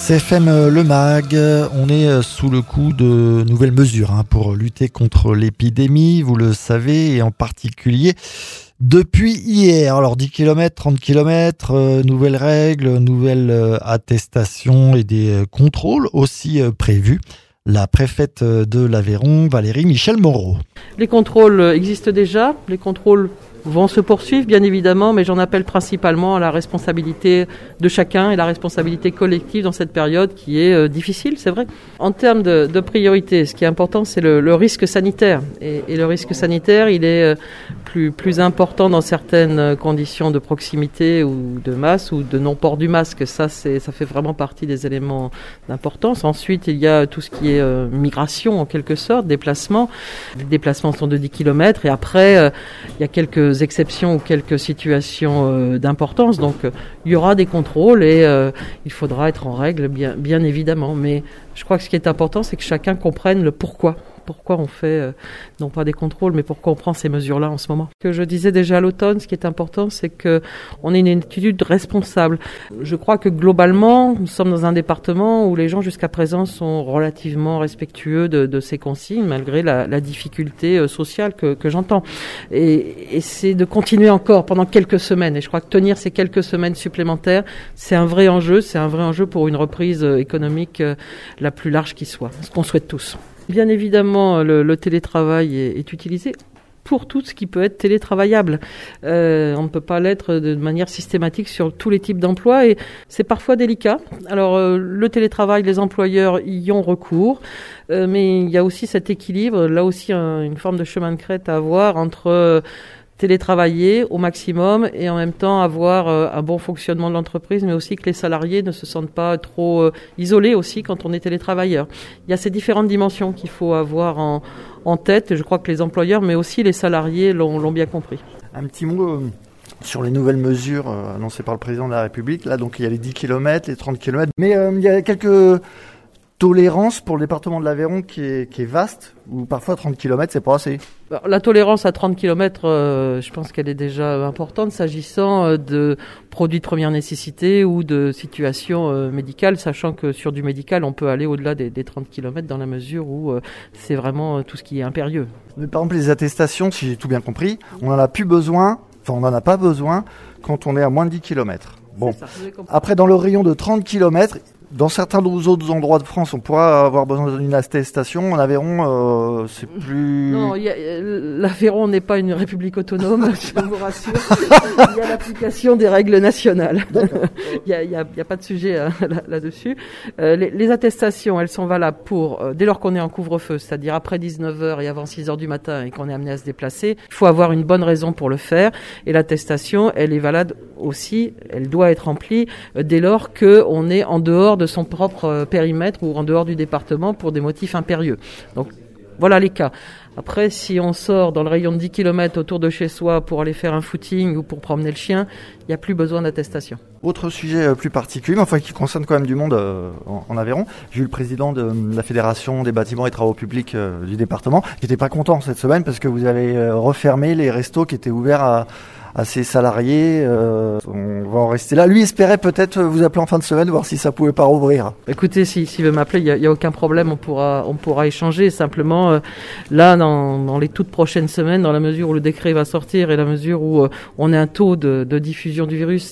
CFM Le Mag, on est sous le coup de nouvelles mesures pour lutter contre l'épidémie, vous le savez, et en particulier depuis hier. Alors 10 km, 30 km, nouvelles règles, nouvelles attestations et des contrôles aussi prévus. La préfète de l'Aveyron, Valérie Michel-Moreau. Les contrôles existent déjà, les contrôles vont se poursuivre bien évidemment, mais j'en appelle principalement à la responsabilité de chacun et la responsabilité collective dans cette période qui est difficile, c'est vrai. En termes de priorité, ce qui est important, c'est le risque sanitaire. Et le risque sanitaire, il est plus important dans certaines conditions de proximité ou de masse ou de non-port du masque. Ça fait vraiment partie des éléments d'importance. Ensuite, il y a tout ce qui est migration en quelque sorte, déplacement. Les déplacements sont de 10 km et après, il y a quelques exceptions ou quelques situations d'importance. Donc, il y aura des contrôles et il faudra être en règle, bien évidemment. Mais je crois que ce qui est important, c'est que chacun comprenne le pourquoi. Pourquoi on fait, non pas des contrôles, mais pourquoi on prend ces mesures-là en ce moment. Ce que je disais déjà à l'automne, ce qui est important, c'est qu'on ait une attitude responsable. Je crois que globalement, nous sommes dans un département où les gens jusqu'à présent sont relativement respectueux de ces consignes, malgré la difficulté sociale que j'entends. Et c'est de continuer encore pendant quelques semaines. Et je crois que tenir ces quelques semaines supplémentaires, c'est un vrai enjeu. C'est un vrai enjeu pour une reprise économique la plus large qui soit. Ce qu'on souhaite tous. Bien évidemment, le télétravail est utilisé pour tout ce qui peut être télétravaillable. On ne peut pas l'être de manière systématique sur tous les types d'emplois et c'est parfois délicat. Alors, le télétravail, les employeurs y ont recours, mais il y a aussi cet équilibre, là aussi une forme de chemin de crête à avoir entre télétravailler au maximum et en même temps avoir un bon fonctionnement de l'entreprise, mais aussi que les salariés ne se sentent pas trop isolés aussi quand on est télétravailleur. Il y a ces différentes dimensions qu'il faut avoir en tête. Je crois que les employeurs, mais aussi les salariés l'ont bien compris. Un petit mot sur les nouvelles mesures annoncées par le président de la République. Là, donc il y a les 10 km, les 30 km, mais il y a quelques tolérance pour le département de l'Aveyron qui est vaste, où parfois 30 km c'est pas assez. La tolérance à 30 km, je pense qu'elle est déjà importante s'agissant de produits de première nécessité ou de situations médicales, sachant que sur du médical on peut aller au-delà des 30 km dans la mesure où c'est vraiment tout ce qui est impérieux. Mais par exemple les attestations, si j'ai tout bien compris, on n'en a plus besoin, on n'en a pas besoin quand on est à moins de 10 km. Bon. Après dans le rayon de 30 km, dans certains autres endroits de France, on pourra avoir besoin d'une attestation. En Aveyron, c'est plus... Non, l'Aveyron n'est pas une république autonome, je vous rassure. Il y a l'application des règles nationales. Il y a pas de sujet là-dessus. Les attestations, elles sont valables pour, dès lors qu'on est en couvre-feu, c'est-à-dire après 19h et avant 6h du matin et qu'on est amené à se déplacer. Il faut avoir une bonne raison pour le faire. Et l'attestation, elle est valable aussi, elle doit être remplie dès lors qu'on est en dehors de son propre périmètre ou en dehors du département pour des motifs impérieux. Donc voilà les cas. Après, si on sort dans le rayon de 10 km autour de chez soi pour aller faire un footing ou pour promener le chien, il n'y a plus besoin d'attestation. Autre sujet plus particulier, mais enfin qui concerne quand même du monde en Aveyron. J'ai eu le président de la Fédération des bâtiments et travaux publics du département qui n'était pas content cette semaine parce que vous avez refermé les restos qui étaient ouverts à ses salariés. On va en rester là. Lui espérait peut-être vous appeler en fin de semaine, voir si ça pouvait pas rouvrir. Écoutez, s'il veut m'appeler, il y a aucun problème. On pourra échanger. Simplement, là, dans les toutes prochaines semaines, dans la mesure où le décret va sortir et la mesure où on a un taux de diffusion du virus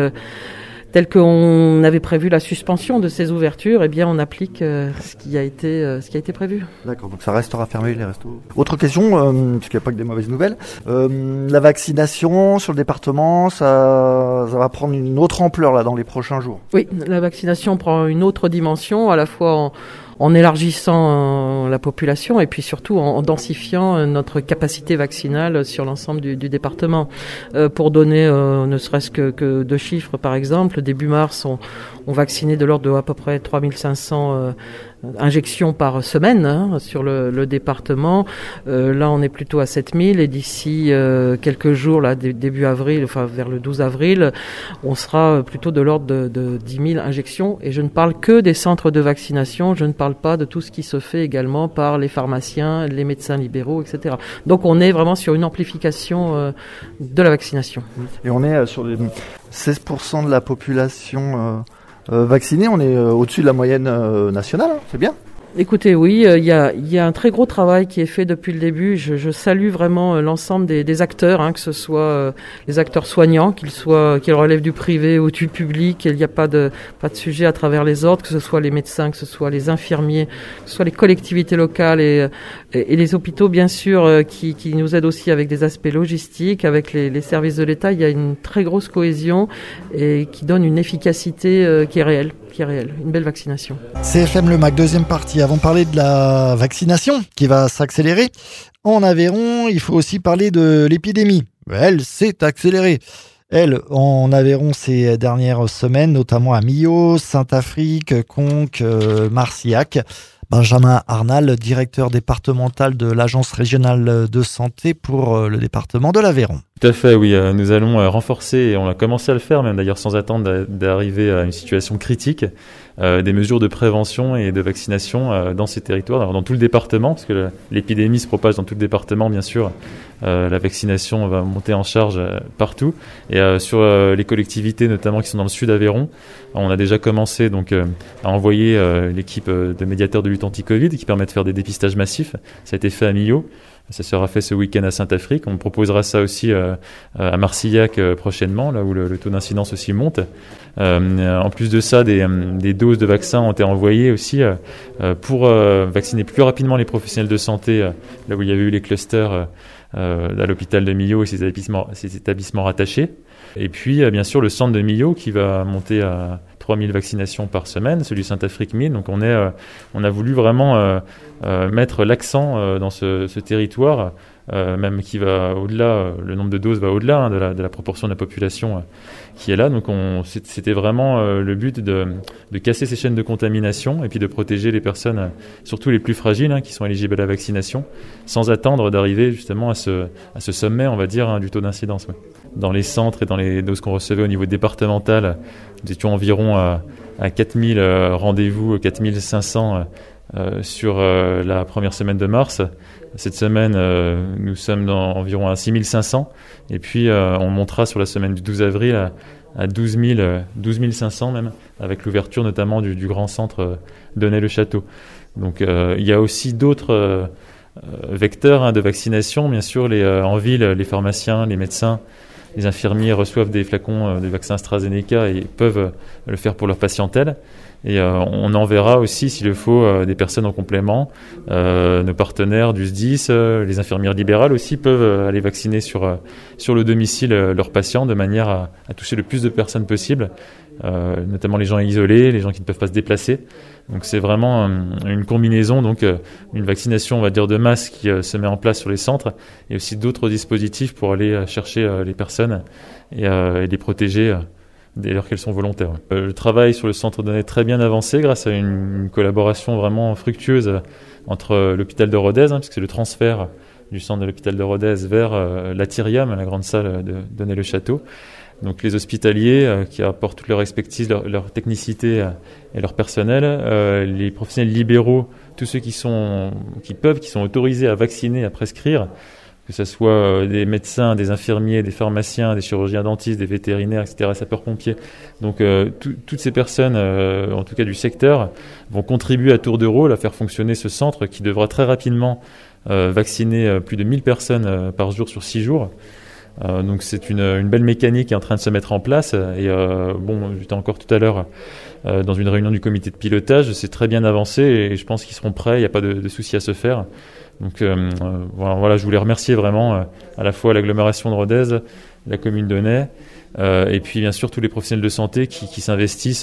tel qu'on avait prévu la suspension de ces ouvertures, eh bien on applique ce qui a été prévu. D'accord, donc ça restera fermé les restos. Autre question, puisqu'il n'y a pas que des mauvaises nouvelles, la vaccination sur le département, ça va prendre une autre ampleur là dans les prochains jours. Oui, la vaccination prend une autre dimension, à la fois en élargissant la population et puis surtout en densifiant notre capacité vaccinale sur l'ensemble du département. Pour donner ne serait-ce que 2 chiffres par exemple, début mars on vaccinait de l'ordre de à peu près 3500 injections par semaine sur le département. Là on est plutôt à 7000 et d'ici quelques jours, là début avril, enfin vers le 12 avril, on sera plutôt de l'ordre de 10 000 injections et je ne parle que des centres de vaccination, je ne parle pas de tout ce qui se fait également par les pharmaciens, les médecins libéraux, etc. Donc on est vraiment sur une amplification de la vaccination. Et on est sur les 16% de la population vaccinés. On est au-dessus de la moyenne nationale, c'est bien. Écoutez, oui, il y a un très gros travail qui est fait depuis le début. Je salue vraiment l'ensemble des acteurs, que ce soit les acteurs soignants, qu'ils relèvent du privé ou du public. Il n'y a pas de sujet à travers les ordres, que ce soit les médecins, que ce soit les infirmiers, que ce soit les collectivités locales et les hôpitaux, bien sûr, qui nous aident aussi avec des aspects logistiques, avec les services de l'État. Il y a une très grosse cohésion et qui donne une efficacité qui est réelle, une belle vaccination. CFM Le Mac, deuxième partie. Avant de parler de la vaccination qui va s'accélérer en Aveyron, il faut aussi parler de l'épidémie. Elle s'est accélérée. Elle, en Aveyron ces dernières semaines, notamment à Millau, Saint-Affrique, Conques, Marcillac. Benjamin Arnal, directeur départemental de l'Agence régionale de santé pour le département de l'Aveyron. Tout à fait, oui. Nous allons renforcer, et on a commencé à le faire, même d'ailleurs sans attendre d'arriver à une situation critique, des mesures de prévention et de vaccination dans ces territoires, alors dans tout le département, parce que l'épidémie se propage dans tout le département, bien sûr. La vaccination va monter en charge partout. Et sur les collectivités, notamment qui sont dans le sud Aveyron, on a déjà commencé donc à envoyer l'équipe de médiateurs de lutte anti-Covid qui permet de faire des dépistages massifs. Ça a été fait à Millau. Ça sera fait ce week-end à Saint-Affrique. On proposera ça aussi à Marcillac prochainement, là où le taux d'incidence aussi monte. En plus de ça, des doses de vaccins ont été envoyées aussi pour vacciner plus rapidement les professionnels de santé, là où il y avait eu les clusters à l'hôpital de Millau et ses établissements rattachés. Et puis, bien sûr, le centre de Millau qui va monter à 3000 vaccinations par semaine, celui de Saint-Affrique 1000. Donc on a voulu vraiment mettre l'accent dans ce territoire, même qui va au-delà, le nombre de doses va au-delà de la proportion de la population qui est là. Donc c'était vraiment le but de casser ces chaînes de contamination et puis de protéger les personnes, surtout les plus fragiles, qui sont éligibles à la vaccination, sans attendre d'arriver justement à ce sommet, on va dire, du taux d'incidence. Ouais. Dans les centres et dans les doses qu'on recevait au niveau départemental, nous étions environ à 4000 rendez-vous, 4500 sur la première semaine de mars. Cette semaine, nous sommes environ à 6500. Et puis, on montera sur la semaine du 12 avril à 12 500 même, avec l'ouverture notamment du grand centre Donnay-le-Château. Donc, il y a aussi d'autres vecteurs de vaccination. Bien sûr, en ville, les pharmaciens, les médecins, les infirmiers reçoivent des flacons de vaccin AstraZeneca et peuvent le faire pour leur patientèle. Et on enverra aussi, s'il le faut, des personnes en complément. Nos partenaires du SDIS, les infirmières libérales aussi peuvent aller vacciner sur le domicile leurs patients de manière à toucher le plus de personnes possible, notamment les gens isolés, les gens qui ne peuvent pas se déplacer. Donc c'est vraiment une combinaison, donc une vaccination, on va dire, de masse qui se met en place sur les centres et aussi d'autres dispositifs pour aller chercher les personnes et les protéger dès lors qu'elles sont volontaires. Le travail sur le centre Donnay est très bien avancé grâce à une collaboration vraiment fructueuse entre l'hôpital de Rodez, puisque c'est le transfert du centre de l'hôpital de Rodez vers l'Atyrium, la grande salle de Donnay-le-Château. Donc les hospitaliers qui apportent toute leur expertise, leur technicité et leur personnel, les professionnels libéraux, tous ceux qui sont autorisés à vacciner, à prescrire, que ce soit des médecins, des infirmiers, des pharmaciens, des chirurgiens dentistes, des vétérinaires, etc., sapeurs-pompiers. Donc toutes ces personnes, en tout cas du secteur, vont contribuer à tour de rôle à faire fonctionner ce centre qui devra très rapidement vacciner plus de 1000 personnes par jour sur 6 jours. Donc c'est une belle mécanique qui est en train de se mettre en place. Et j'étais encore tout à l'heure dans une réunion du comité de pilotage. C'est très bien avancé et je pense qu'ils seront prêts. Il n'y a pas de souci à se faire. Donc voilà, je voulais remercier vraiment à la fois l'agglomération de Rodez, la commune de Donnay, et puis bien sûr tous les professionnels de santé qui s'investissent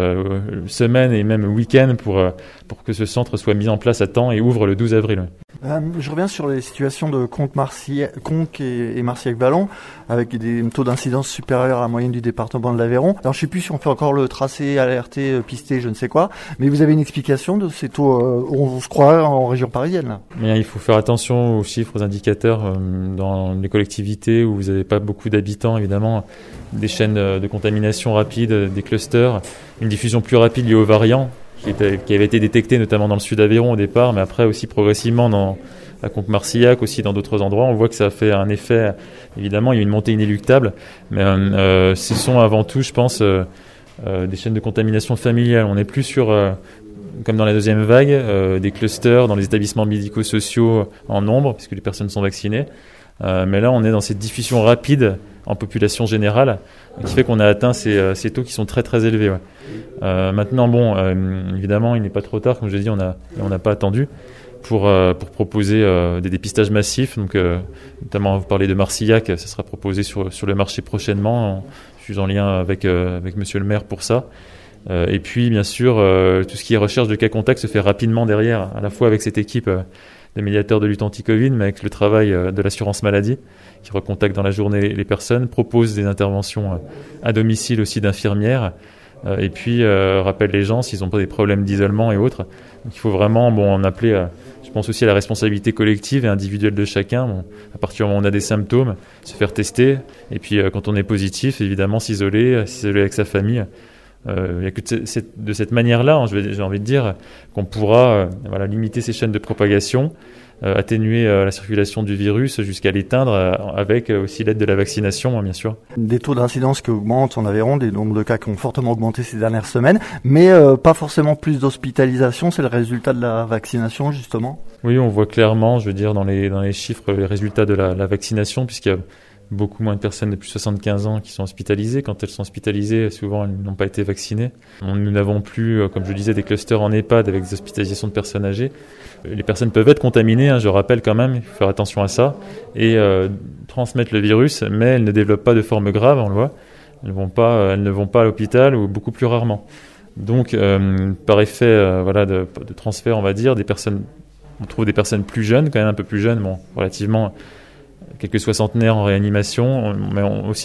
semaine et même week-end pour que ce centre soit mis en place à temps et ouvre le 12 avril. Je reviens sur les situations de Conques et Marcillac-Vallon avec des taux d'incidence supérieurs à la moyenne du département de l'Aveyron. Alors je ne sais plus si on fait encore le tracé, alerté, pisté, je ne sais quoi, mais vous avez une explication de ces taux on se croirait en région parisienne là. Mais il faut faire attention aux chiffres, aux indicateurs dans les collectivités où vous n'avez pas beaucoup d'habitants, évidemment, des chaînes de contamination rapide, des clusters, une diffusion plus rapide liée aux variants qui avait été détecté notamment dans le sud Aveyron au départ, mais après aussi progressivement à Conques-Marcillac, aussi dans d'autres endroits. On voit que ça a fait un effet, évidemment, il y a une montée inéluctable, mais ce sont avant tout, je pense, des chaînes de contamination familiale. On n'est plus sur, comme dans la deuxième vague, des clusters dans les établissements médico-sociaux en nombre, puisque les personnes sont vaccinées. Mais là, on est dans cette diffusion rapide en population générale, qui fait qu'on a atteint ces taux qui sont très très élevés. Ouais. Maintenant, évidemment, il n'est pas trop tard, comme je l'ai dit, on n'a pas attendu pour proposer des dépistages massifs. Donc, notamment, vous parlez de Marcillac, ça sera proposé sur le marché prochainement. Je suis en lien avec Monsieur le maire pour ça. Et puis, bien sûr, tout ce qui est recherche de cas contacts se fait rapidement derrière, à la fois avec cette équipe des médiateurs de lutte anti-Covid, mais avec le travail de l'assurance maladie, qui recontacte dans la journée les personnes, propose des interventions à domicile aussi d'infirmières, et puis rappelle les gens s'ils ont pas des problèmes d'isolement et autres. Donc il faut vraiment en appeler, je pense aussi à la responsabilité collective et individuelle de chacun. À partir du moment où on a des symptômes, se faire tester, et puis quand on est positif, évidemment s'isoler avec sa famille. Il n'y a que de cette manière-là, j'ai envie de dire, qu'on pourra limiter ces chaînes de propagation, atténuer la circulation du virus jusqu'à l'éteindre avec aussi l'aide de la vaccination, bien sûr. Des taux d'incidence qui augmentent en Aveyron, des nombres de cas qui ont fortement augmenté ces dernières semaines, mais pas forcément plus d'hospitalisation, c'est le résultat de la vaccination justement? Oui, on voit clairement, je veux dire, dans les chiffres, les résultats de la vaccination, puisqu'il y a beaucoup moins de personnes de plus de 75 ans qui sont hospitalisées. Quand elles sont hospitalisées, souvent elles n'ont pas été vaccinées. Nous n'avons plus, comme je le disais, des clusters en EHPAD avec des hospitalisations de personnes âgées. Les personnes peuvent être contaminées, je rappelle quand même, il faut faire attention à ça, et transmettre le virus, mais elles ne développent pas de forme grave, on le voit. Elles ne vont pas à l'hôpital ou beaucoup plus rarement. Donc, par effet de transfert, on va dire, on trouve des personnes plus jeunes, quand même un peu plus jeunes, relativement, quelques soixantenaires en réanimation, mais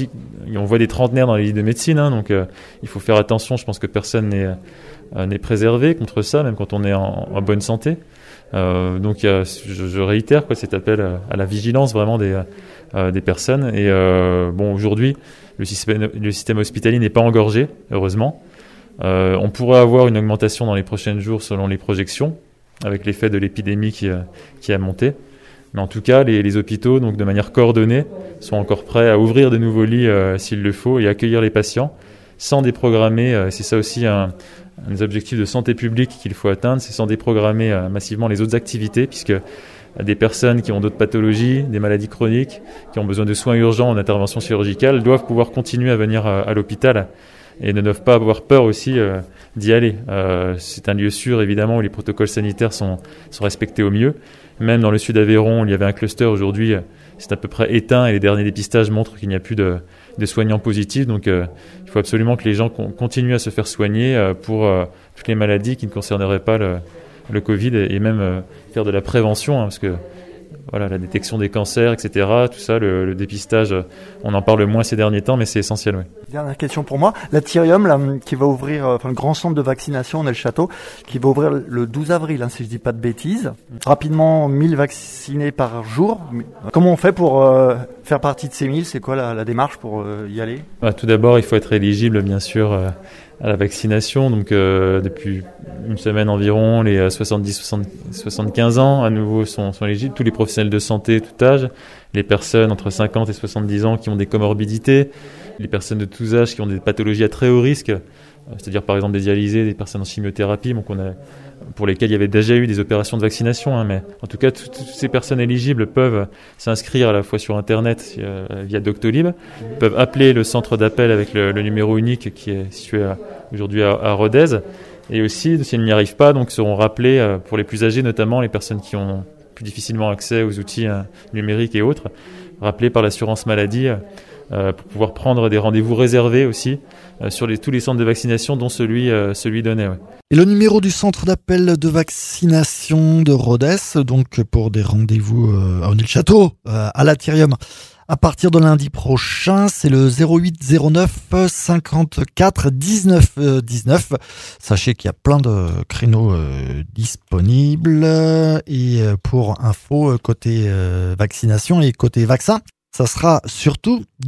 on voit des trentenaires dans les lits de médecine, donc il faut faire attention. Je pense que personne n'est préservé contre ça, même quand on est en bonne santé. Donc je réitère cet appel à la vigilance vraiment des personnes. Et aujourd'hui, le système hospitalier n'est pas engorgé, heureusement. On pourrait avoir une augmentation dans les prochains jours selon les projections, avec l'effet de l'épidémie qui a monté. Mais en tout cas, les hôpitaux, donc de manière coordonnée, sont encore prêts à ouvrir de nouveaux lits s'il le faut et accueillir les patients sans déprogrammer. C'est ça aussi un des objectifs de santé publique qu'il faut atteindre, c'est sans déprogrammer massivement les autres activités, puisque des personnes qui ont d'autres pathologies, des maladies chroniques, qui ont besoin de soins urgents en intervention chirurgicale, doivent pouvoir continuer à venir à l'hôpital et ne doivent pas avoir peur aussi d'y aller. C'est un lieu sûr, évidemment, où les protocoles sanitaires sont respectés au mieux. Même dans le sud Aveyron, il y avait un cluster aujourd'hui, c'est à peu près éteint et les derniers dépistages montrent qu'il n'y a plus de soignants positifs. Donc il faut absolument que les gens continuent à se faire soigner pour toutes les maladies qui ne concerneraient pas le Covid et même faire de la prévention, parce que la détection des cancers, etc., tout ça, le dépistage, on en parle moins ces derniers temps, mais c'est essentiel. Oui. Dernière question pour moi. L'Athirium, qui va ouvrir, le grand centre de vaccination, on est le château, qui va ouvrir le 12 avril, si je dis pas de bêtises. Rapidement, 1000 vaccinés par jour. Comment on fait pour faire partie de ces 1000? C'est quoi la démarche pour y aller? Tout d'abord, il faut être éligible, bien sûr, à la vaccination. Donc, depuis une semaine environ, les 70-75 ans, à nouveau, sont éligibles. Tous les professionnels de santé, tout âge. Les personnes entre 50 et 70 ans qui ont des comorbidités. Les personnes de tous âges qui ont des pathologies à très haut risque. C'est-à-dire, par exemple, des dialysés, des personnes en chimiothérapie. Donc, pour lesquelles il y avait déjà eu des opérations de vaccination. Mais en tout cas, toutes ces personnes éligibles peuvent s'inscrire à la fois sur Internet via Doctolib, peuvent appeler le centre d'appel avec le numéro unique qui est situé aujourd'hui à Rodez. Et aussi, s'ils n'y arrivent pas, donc seront rappelés pour les plus âgés, notamment les personnes qui ont plus difficilement accès aux outils numériques et autres, rappelés par l'assurance maladie pour pouvoir prendre des rendez-vous réservés aussi sur tous les centres de vaccination, dont celui donné. Ouais. Et le numéro du centre d'appel de vaccination de Rodez, donc pour des rendez-vous à Onay-le-Château, à l'Athirium, à partir de lundi prochain, c'est le 08 09 54 19 19. Sachez qu'il y a plein de créneaux disponibles. Et pour info, côté vaccination et côté vaccin, ça sera surtout